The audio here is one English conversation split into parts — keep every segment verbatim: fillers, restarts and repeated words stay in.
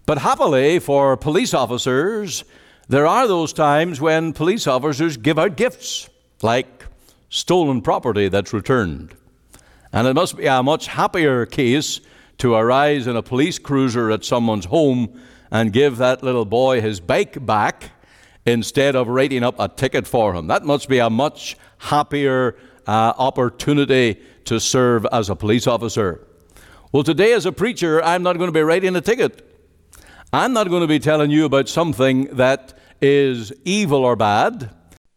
But happily for police officers, there are those times when police officers give out gifts, like stolen property that's returned. And it must be a much happier case to arise in a police cruiser at someone's home and give that little boy his bike back instead of writing up a ticket for him. That must be a much happier uh, opportunity to serve as a police officer. Well, today as a preacher, I'm not going to be writing a ticket. I'm not going to be telling you about something that is evil or bad.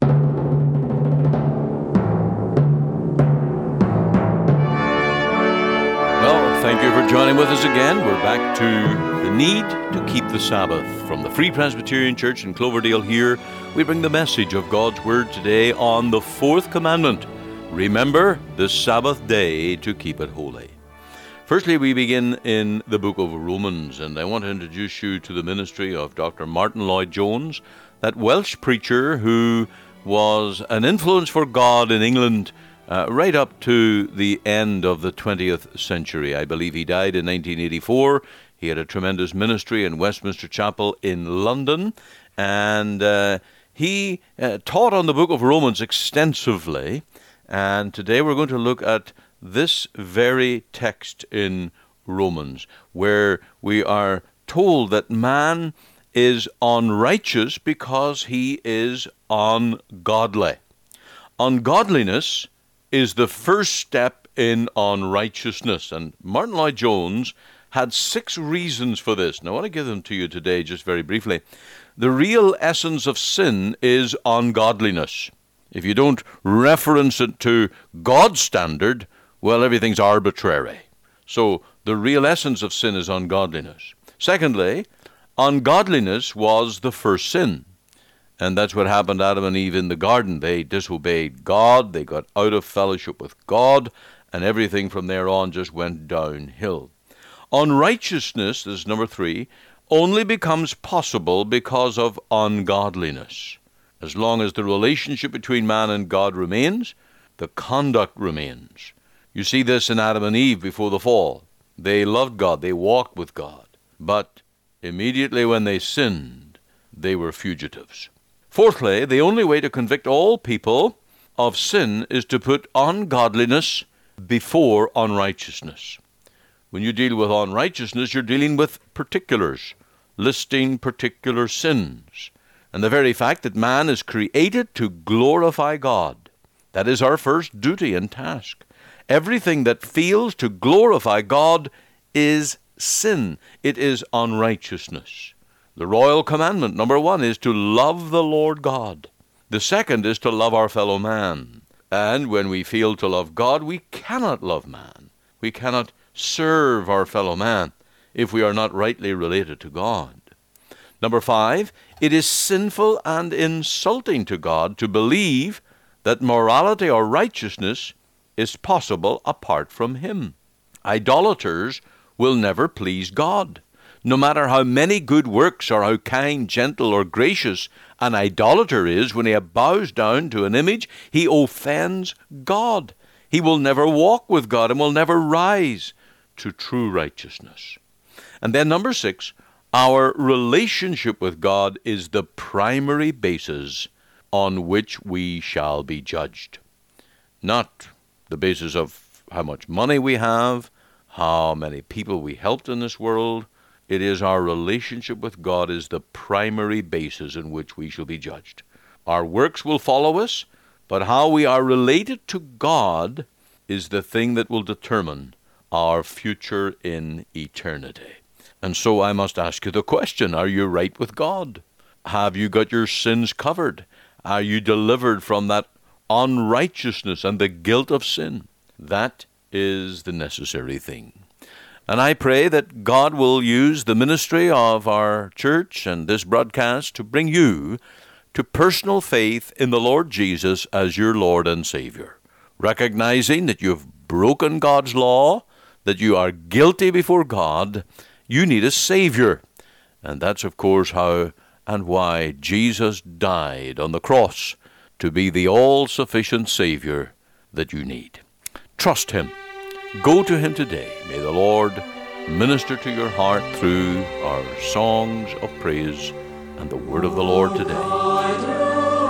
Well, thank you for joining with us again. We're back to the need to keep the Sabbath. From the Free Presbyterian Church in Cloverdale here, we bring the message of God's Word today on the fourth commandment. Remember the Sabbath day to keep it holy. Firstly, we begin in the book of Romans, and I want to introduce you to the ministry of Doctor Martyn Lloyd-Jones, that Welsh preacher who was an influence for God in England uh, right up to the end of the twentieth century. I believe he died in nineteen eighty-four. He had a tremendous ministry in Westminster Chapel in London, and uh, he uh, taught on the book of Romans extensively, and today we're going to look at this very text in Romans, where we are told that man is unrighteous because he is ungodly. Ungodliness is the first step in unrighteousness, and Martyn Lloyd-Jones had six reasons for this, and I want to give them to you today just very briefly. The real essence of sin is ungodliness. If you don't reference it to God's standard, well, everything's arbitrary. So the real essence of sin is ungodliness. Secondly, ungodliness was the first sin. And that's what happened to Adam and Eve in the garden. They disobeyed God, they got out of fellowship with God, and everything from there on just went downhill. Unrighteousness, this is number three, only becomes possible because of ungodliness. As long as the relationship between man and God remains, the conduct remains. You see this in Adam and Eve before the fall. They loved God, they walked with God. But immediately when they sinned, they were fugitives. Fourthly, the only way to convict all people of sin is to put ungodliness before unrighteousness. When you deal with unrighteousness, you're dealing with particulars, listing particular sins. And the very fact that man is created to glorify God, that is our first duty and task. Everything that fails to glorify God is sin. It is unrighteousness. The royal commandment, number one, is to love the Lord God. The second is to love our fellow man. And when we fail to love God, we cannot love man. We cannot serve our fellow man if we are not rightly related to God. Number five, it is sinful and insulting to God to believe that morality or righteousness is possible apart from Him. Idolaters will never please God. No matter how many good works or how kind, gentle, or gracious an idolater is, when he bows down to an image, he offends God. He will never walk with God and will never rise to true righteousness. And then number six, our relationship with God is the primary basis on which we shall be judged. Not the basis of how much money we have, how many people we helped in this world. It is our relationship with God is the primary basis in which we shall be judged. Our works will follow us, but how we are related to God is the thing that will determine our future in eternity. And so I must ask you the question, are you right with God? Have you got your sins covered? Are you delivered from that unrighteousness and the guilt of sin? That is the necessary thing. And I pray that God will use the ministry of our church and this broadcast to bring you to personal faith in the Lord Jesus as your Lord and Savior, recognizing that you've broken God's law, that you are guilty before God. You need a Savior. And that's, of course, how and why Jesus died on the cross, to be the all-sufficient Savior that you need. Trust Him. Go to Him today. May the Lord minister to your heart through our songs of praise and the word of the Lord today.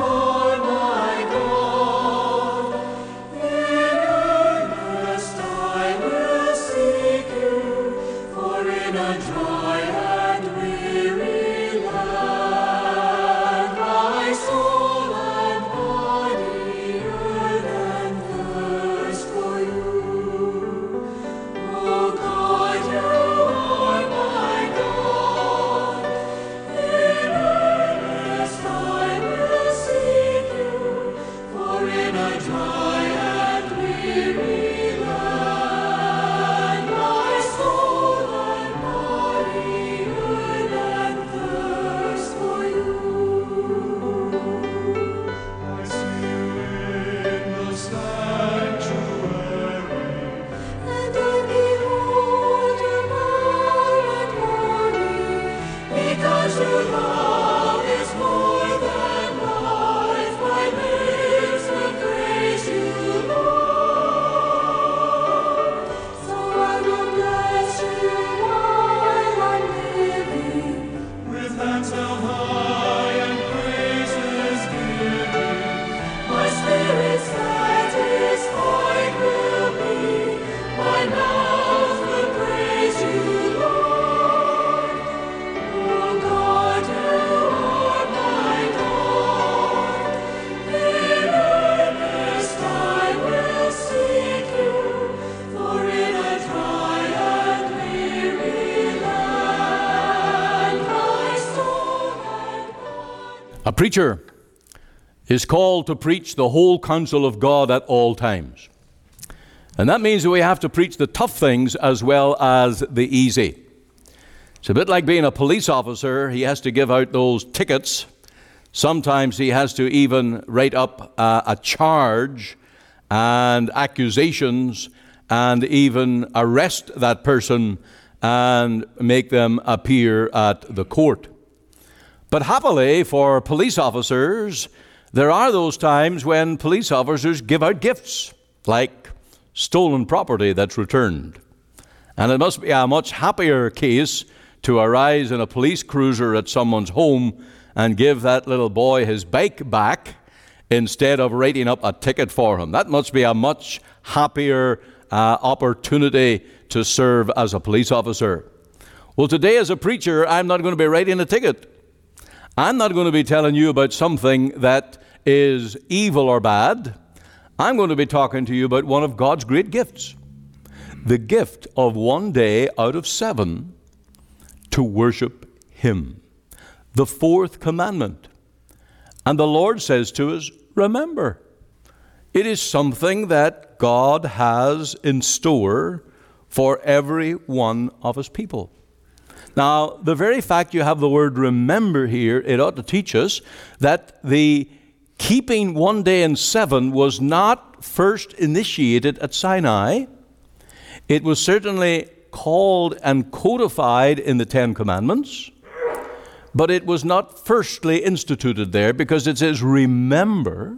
A preacher is called to preach the whole counsel of God at all times. And that means that we have to preach the tough things as well as the easy. It's a bit like being a police officer. He has to give out those tickets. Sometimes he has to even write up uh, a charge and accusations and even arrest that person and make them appear at the court. But happily for police officers, there are those times when police officers give out gifts, like stolen property that's returned. And it must be a much happier case to arise in a police cruiser at someone's home and give that little boy his bike back instead of writing up a ticket for him. That must be a much happier uh, opportunity to serve as a police officer. Well, today as a preacher, I'm not going to be writing a ticket. I'm not going to be telling you about something that is evil or bad. I'm going to be talking to you about one of God's great gifts. The gift of one day out of seven to worship Him. The fourth commandment. And the Lord says to us, remember. It is something that God has in store for every one of His people. Now, the very fact you have the word remember here, it ought to teach us that the keeping one day in seven was not first initiated at Sinai. It was certainly called and codified in the Ten Commandments, but it was not firstly instituted there because it says remember.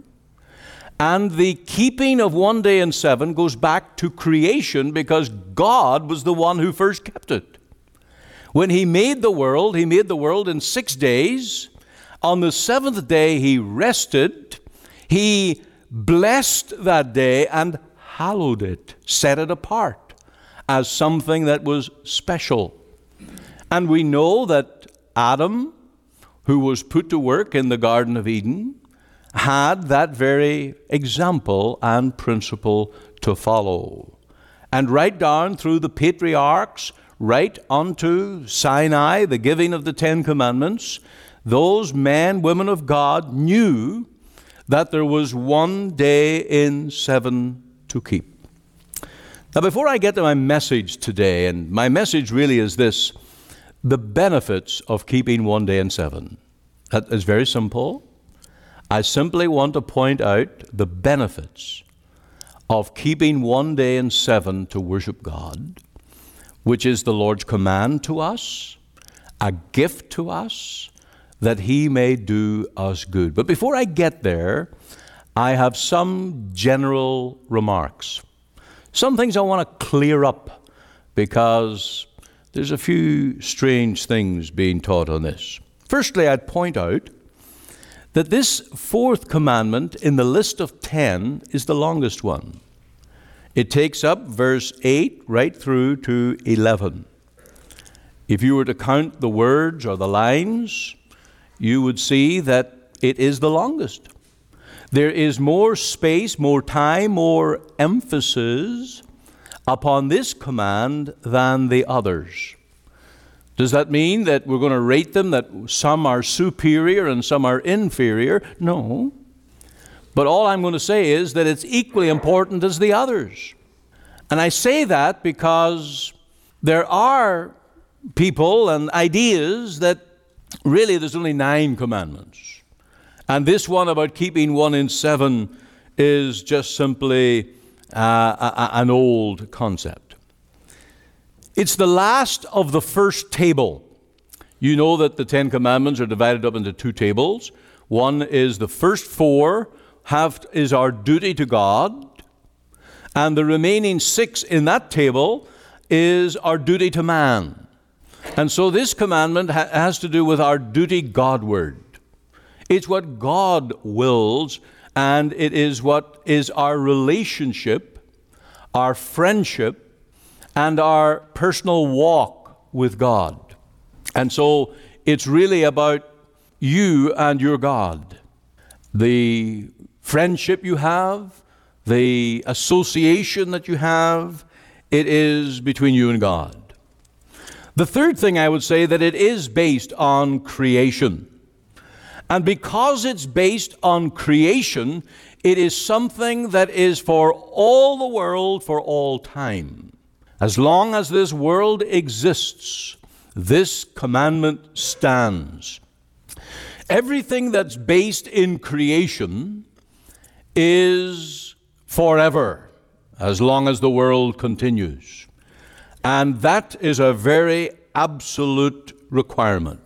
And the keeping of one day in seven goes back to creation because God was the one who first kept it. When He made the world, He made the world in six days. On the seventh day, He rested. He blessed that day and hallowed it, set it apart as something that was special. And we know that Adam, who was put to work in the Garden of Eden, had that very example and principle to follow. And right down through the patriarchs, right unto Sinai, the giving of the Ten Commandments, those men, women of God knew that there was one day in seven to keep. Now, before I get to my message today, and my message really is this, the benefits of keeping one day in seven. That is very simple. I simply want to point out the benefits of keeping one day in seven to worship God, which is the Lord's command to us, a gift to us, that He may do us good. But before I get there, I have some general remarks. Some things I want to clear up because there's a few strange things being taught on this. Firstly, I'd point out that this fourth commandment in the list of ten is the longest one. It takes up verse eight right through to eleven. If you were to count the words or the lines, you would see that it is the longest. There is more space, more time, more emphasis upon this command than the others. Does that mean that we're going to rate them, that some are superior and some are inferior? No. But all I'm going to say is that it's equally important as the others. And I say that because there are people and ideas that really there's only nine commandments. And this one about keeping one in seven is just simply uh, a, an old concept. It's the last of the first table. You know that the Ten Commandments are divided up into two tables. One is the first four have is our duty to God, and the remaining six in that table is our duty to man. And so this commandment ha- has to do with our duty Godward. It's what God wills, and it is what is our relationship, our friendship, and our personal walk with God. And so it's really about you and your God. The friendship you have, the association that you have, it is between you and God. The third thing I would say that it is based on creation. And because it's based on creation, it is something that is for all the world for all time. As long as this world exists, this commandment stands. Everything that's based in creation is forever, as long as the world continues. And that is a very absolute requirement.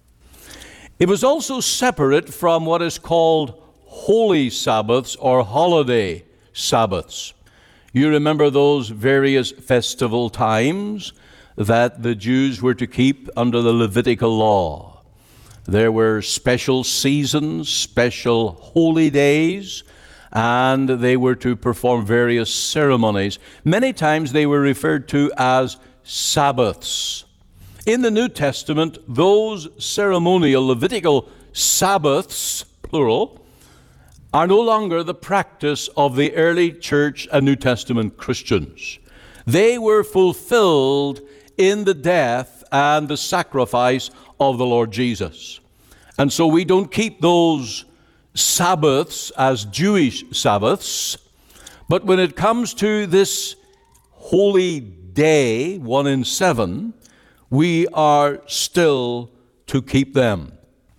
It was also separate from what is called holy Sabbaths or holiday Sabbaths. You remember those various festival times that the Jews were to keep under the Levitical law. There were special seasons, special holy days, and they were to perform various ceremonies. Many times they were referred to as Sabbaths. In the New Testament, those ceremonial Levitical Sabbaths, plural, are no longer the practice of the early church and New Testament Christians. They were fulfilled in the death and the sacrifice of the Lord Jesus. And so we don't keep those Sabbaths as Jewish Sabbaths, but when it comes to this holy day, one in seven, we are still to keep them.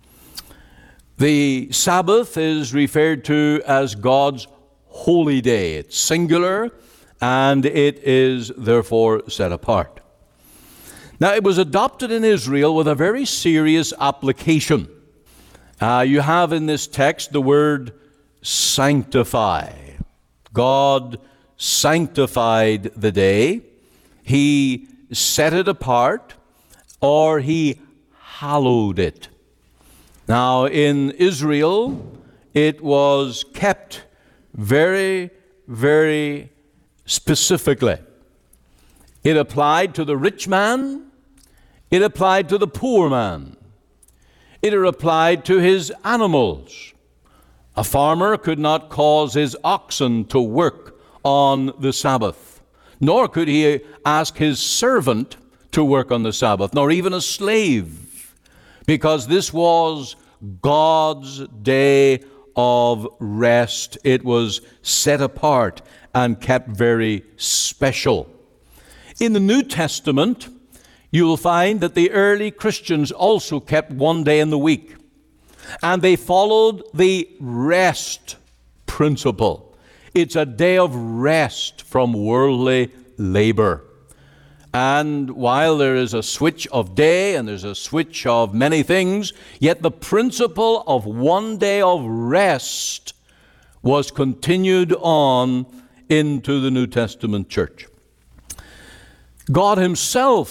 The Sabbath is referred to as God's holy day. It's singular, and it is therefore set apart. Now, it was adopted in Israel with a very serious application. Uh, you have in this text the word sanctify. God sanctified the day. He set it apart, or he hallowed it. Now, in Israel, it was kept very, very specifically. It applied to the rich man. It applied to the poor man. It applied to his animals. A farmer could not cause his oxen to work on the Sabbath, nor could he ask his servant to work on the Sabbath, nor even a slave, because this was God's day of rest. It was set apart and kept very special. In the New Testament, you will find that the early Christians also kept one day in the week, and they followed the rest principle. It's a day of rest from worldly labor. And while there is a switch of day and there's a switch of many things, yet the principle of one day of rest was continued on into the New Testament church. God himself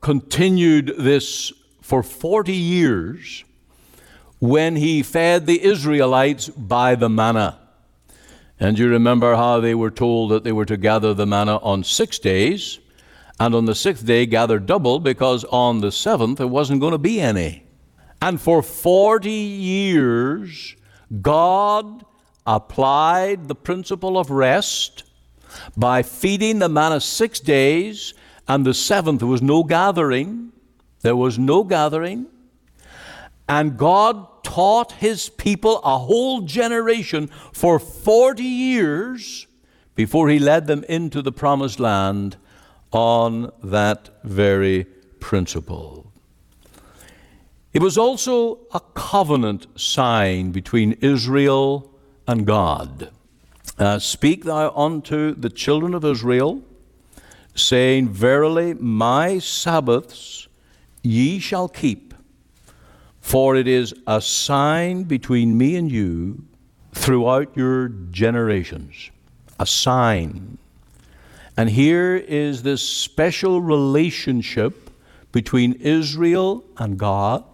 continued this for forty years when he fed the Israelites by the manna. And you remember how they were told that they were to gather the manna on six days, and on the sixth day gather double, because on the seventh there wasn't going to be any. And for forty years, God applied the principle of rest by feeding the manna six days, and the seventh there was no gathering. There was no gathering. And God taught his people, a whole generation, for forty years before he led them into the promised land on that very principle. It was also a covenant sign between Israel and God. Uh, Speak thou unto the children of Israel, saying, Verily my Sabbaths ye shall keep, for it is a sign between me and you throughout your generations. A sign. And here is this special relationship between Israel and God.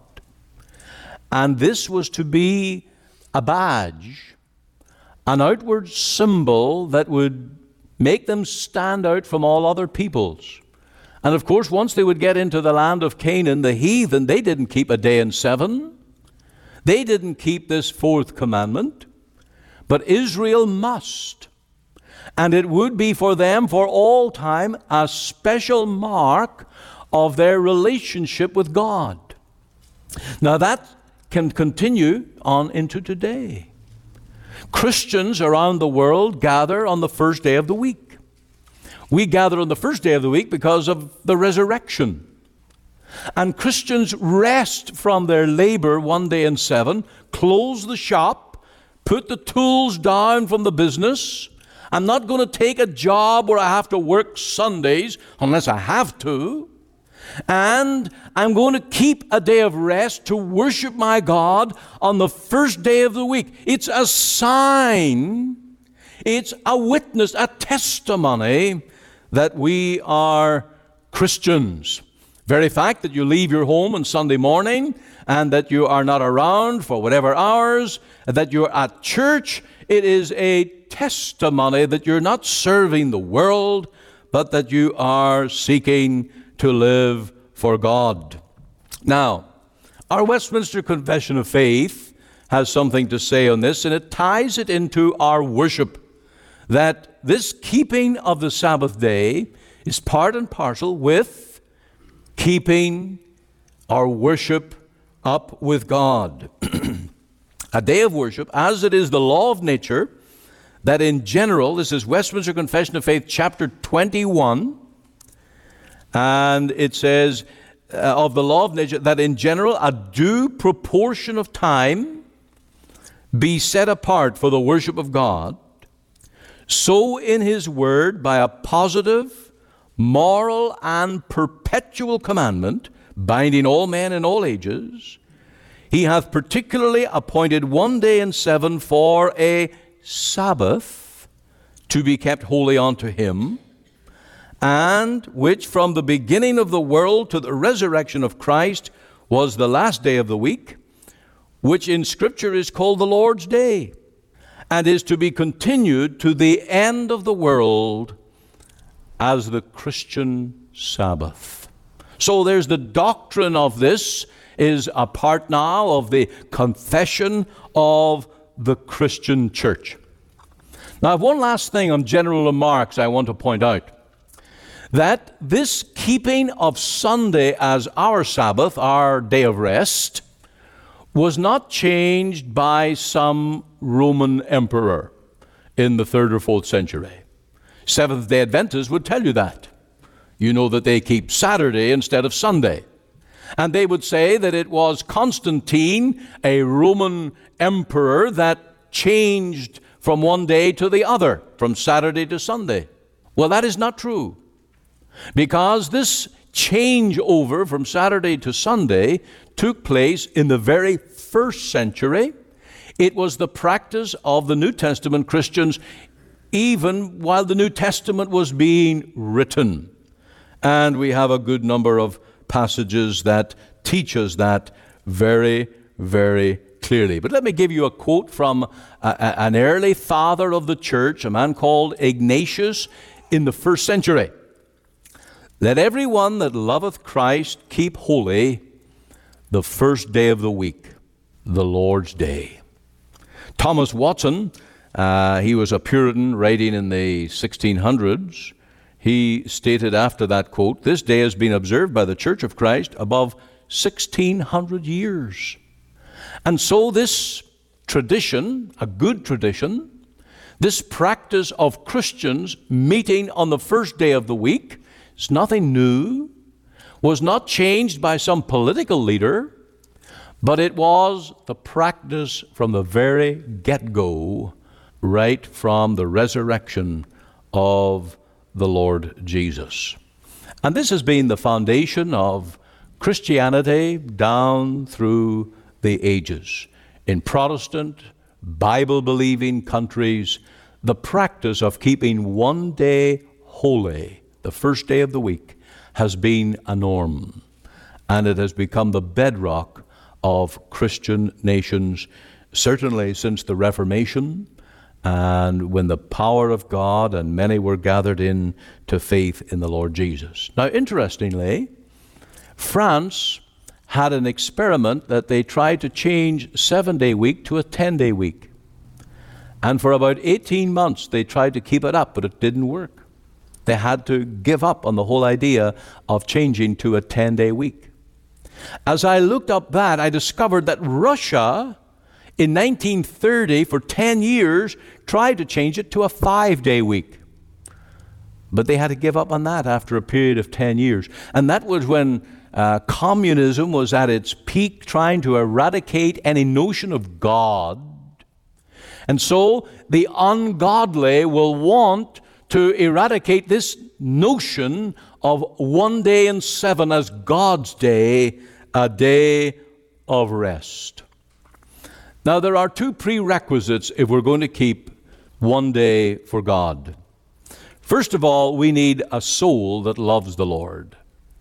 And this was to be a badge, an outward symbol that would make them stand out from all other peoples. And of course, once they would get into the land of Canaan, the heathen, they didn't keep a day in seven. They didn't keep this fourth commandment. But Israel must. And it would be for them for all time a special mark of their relationship with God. Now that can continue on into today. Christians around the world gather on the first day of the week. We gather on the first day of the week because of the resurrection. And Christians rest from their labor one day in seven, close the shop, put the tools down from the business. I'm not going to take a job where I have to work Sundays unless I have to. And I'm going to keep a day of rest to worship my God on the first day of the week. It's a sign, it's a witness, a testimony that we are Christians. Very fact that you leave your home on Sunday morning and that you are not around for whatever hours, that you're at church, it is a testimony that you're not serving the world, but that you are seeking to live for God. Now, our Westminster Confession of Faith has something to say on this, and it ties it into our worship, that this keeping of the Sabbath day is part and parcel with keeping our worship up with God. A day of worship, as it is the law of nature, that in general, this is Westminster Confession of Faith, chapter twenty-one, and it says uh, of the law of nature, that in general a due proportion of time be set apart for the worship of God, so in his word, by a positive, moral, and perpetual commandment, binding all men in all ages, he hath particularly appointed one day in seven for a Sabbath to be kept holy unto him, and which from the beginning of the world to the resurrection of Christ was the last day of the week, which in Scripture is called the Lord's Day, and is to be continued to the end of the world as the Christian Sabbath. So there's the doctrine of this is a part now of the confession of the Christian church. Now, I have one last thing on general remarks I want to point out. That this keeping of Sunday as our Sabbath, our day of rest, was not changed by some Roman emperor in the third or fourth century. Seventh-day Adventists would tell you that. You know that they keep Saturday instead of Sunday. And they would say that it was Constantine, a Roman emperor, that changed from one day to the other, from Saturday to Sunday. Well, that is not true. Because this changeover from Saturday to Sunday took place in the very first century. It was the practice of the New Testament Christians even while the New Testament was being written. And we have a good number of passages that teach us that very, very clearly. But let me give you a quote from a, a, an early father of the church, a man called Ignatius in the first century. Let everyone that loveth Christ keep holy the first day of the week, the Lord's day. Thomas Watson, uh, he was a Puritan writing in the sixteen hundreds. He stated after that quote, "This day has been observed by the Church of Christ above sixteen hundred years." And so this tradition, a good tradition, this practice of Christians meeting on the first day of the week, is nothing new, was not changed by some political leader, but it was the practice from the very get-go, right from the resurrection of the Lord Jesus. And this has been the foundation of Christianity down through the ages. In Protestant, Bible-believing countries, the practice of keeping one day holy, the first day of the week, has been a norm. And it has become the bedrock of Christian nations, certainly since the Reformation, and when the power of God and many were gathered in to faith in the Lord Jesus. Now, interestingly, France had an experiment that they tried to change seven-day week to a ten-day week. And for about eighteen months, they tried to keep it up, but it didn't work. They had to give up on the whole idea of changing to a ten-day week. As I looked up that, I discovered that Russia, in nineteen thirty, for ten years, tried to change it to a five-day week. But they had to give up on that after a period of ten years. And that was when uh, communism was at its peak, trying to eradicate any notion of God. And so the ungodly will want to eradicate this notion of one day in seven as God's day, a day of rest. Now, there are two prerequisites if we're going to keep one day for God. First of all, we need a soul that loves the Lord.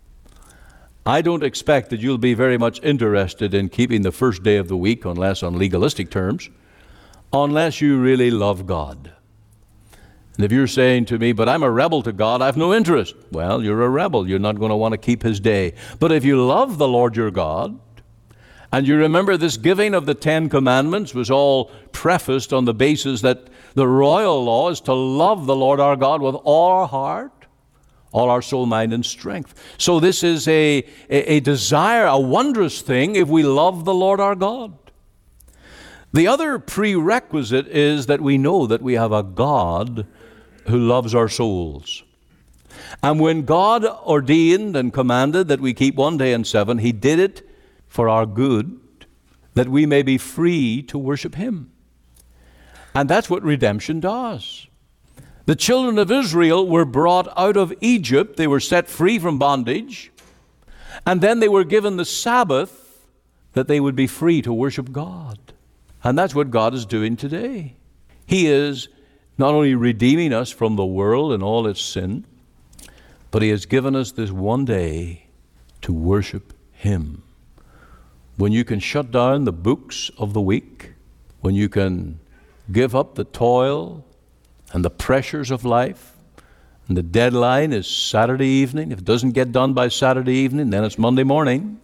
I don't expect that you'll be very much interested in keeping the first day of the week, unless on legalistic terms, unless you really love God. And if you're saying to me, but I'm a rebel to God, I have no interest. Well, you're a rebel. You're not going to want to keep His day. But if you love the Lord your God, and you remember this giving of the Ten Commandments was all prefaced on the basis that the royal law is to love the Lord our God with all our heart, all our soul, mind, and strength. So this is a, a, a desire, a wondrous thing if we love the Lord our God. The other prerequisite is that we know that we have a God who loves our souls. And when God ordained and commanded that we keep one day in seven, He did it for our good, that we may be free to worship Him. And that's what redemption does. The children of Israel were brought out of Egypt. They were set free from bondage. And then they were given the Sabbath that they would be free to worship God. And that's what God is doing today. He is not only redeeming us from the world and all its sin, but He has given us this one day to worship Him. When you can shut down the books of the week, when you can give up the toil and the pressures of life, and the deadline is Saturday evening. If it doesn't get done by Saturday evening, then it's Monday morning.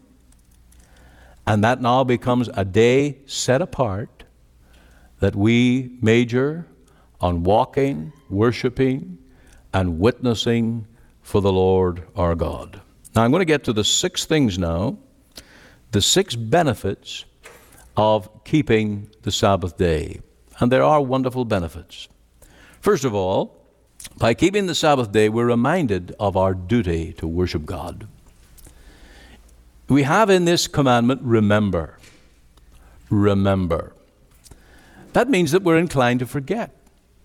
And that now becomes a day set apart that we major on walking, worshiping, and witnessing for the Lord our God. Now I'm going to get to the six things now, the six benefits of keeping the Sabbath day. And there are wonderful benefits. First of all, by keeping the Sabbath day, we're reminded of our duty to worship God. We have in this commandment, remember. Remember. That means that we're inclined to forget.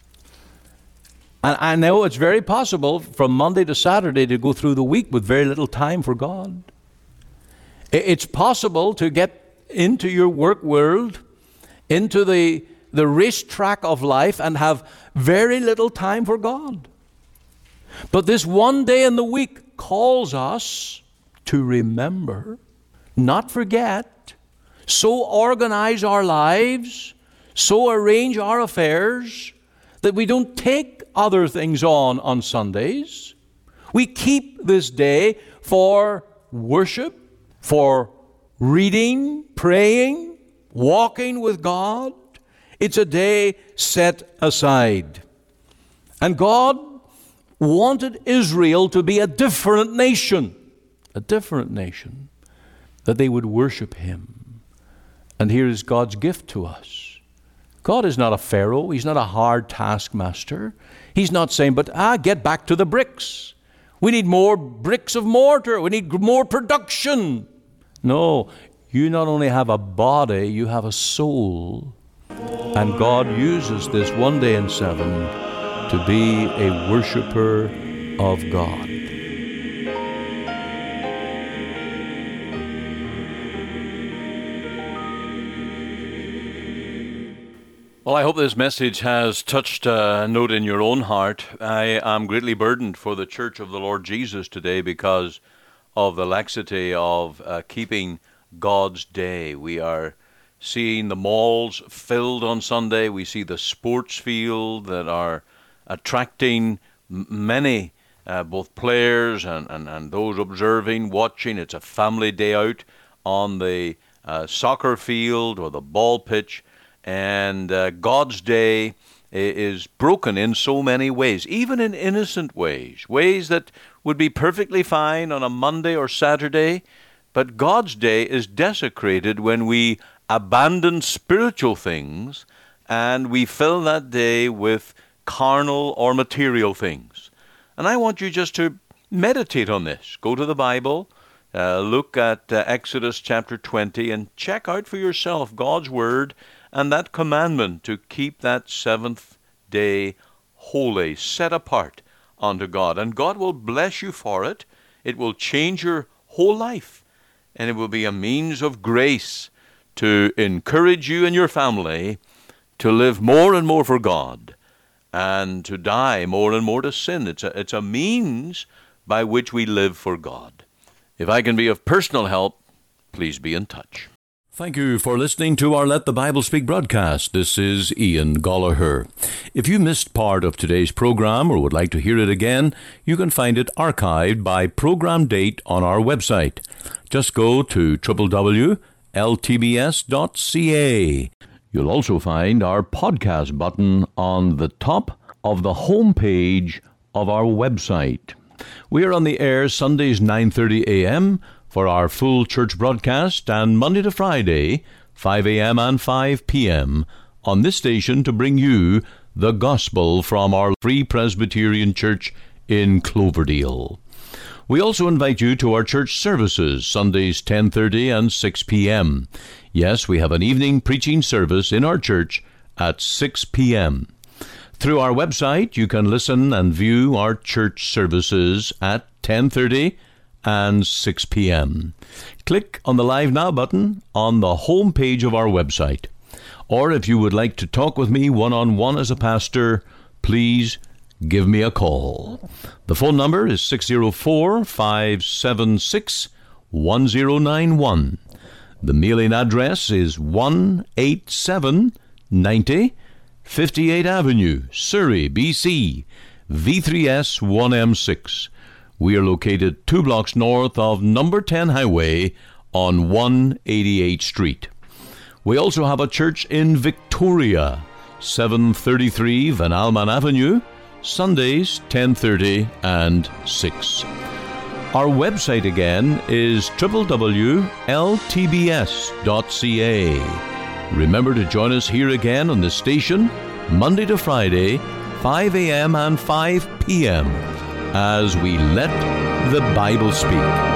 And I know it's very possible from Monday to Saturday to go through the week with very little time for God. It's possible to get into your work world, into the, the racetrack of life, and have very little time for God. But this one day in the week calls us to remember, not forget, so organize our lives, so arrange our affairs that we don't take other things on on Sundays. We keep this day for worship, for reading, praying, walking with God. It's a day set aside. And God wanted Israel to be a different nation, a different nation, that they would worship Him. And here is God's gift to us. God is not a Pharaoh. He's not a hard taskmaster. He's not saying, but ah, get back to the bricks. We need more bricks of mortar. We need more production. No, you not only have a body, you have a soul. And God uses this one day in seven to be a worshiper of God. Well, I hope this message has touched a note in your own heart. I am greatly burdened for the Church of the Lord Jesus today because of the laxity of uh, keeping God's day. We are seeing the malls filled on Sunday. We see the sports field that are attracting m- many, uh, both players and, and, and those observing, watching. It's a family day out on the uh, soccer field or the ball pitch. And uh, God's day is broken in so many ways, even in innocent ways, ways that would be perfectly fine on a Monday or Saturday. But God's day is desecrated when we abandon spiritual things and we fill that day with carnal or material things. And I want you just to meditate on this. Go to the Bible, uh, look at uh, Exodus chapter twenty, and check out for yourself God's Word and that commandment to keep that seventh day holy, set apart unto God. And God will bless you for it. It will change your whole life. And it will be a means of grace to encourage you and your family to live more and more for God and to die more and more to sin. It's a, it's a means by which we live for God. If I can be of personal help, please be in touch. Thank you for listening to our Let the Bible Speak broadcast. This is Ian Gollaher. If you missed part of today's program or would like to hear it again, you can find it archived by program date on our website. Just go to w w w dot l t b s dot c a. You'll also find our podcast button on the top of the home page of our website. We are on the air Sundays nine thirty a.m., for our full church broadcast, and Monday to Friday, five a.m. and five p.m. on this station to bring you the gospel from our Free Presbyterian Church in Cloverdale. We also invite you to our church services, Sundays ten thirty and six p.m. Yes, we have an evening preaching service in our church at six p.m. Through our website, you can listen and view our church services at ten thirty and six p.m. Click on the Live Now button on the home page of our website. Or if you would like to talk with me one-on-one as a pastor, please give me a call. The phone number is six oh four, five seven six, one oh nine one. The mailing address is one eighty-seven ninety fifty-eighth Avenue, Surrey, B C, V three S one M six. We are located two blocks north of number ten Highway on one eighty-eighth Street. We also have a church in Victoria, seven thirty-three Van Alman Avenue, Sundays ten thirty and six. Our website again is w w w dot l t b s dot c a. Remember to join us here again on the station, Monday to Friday, five a.m. and five p.m. as we let the Bible speak.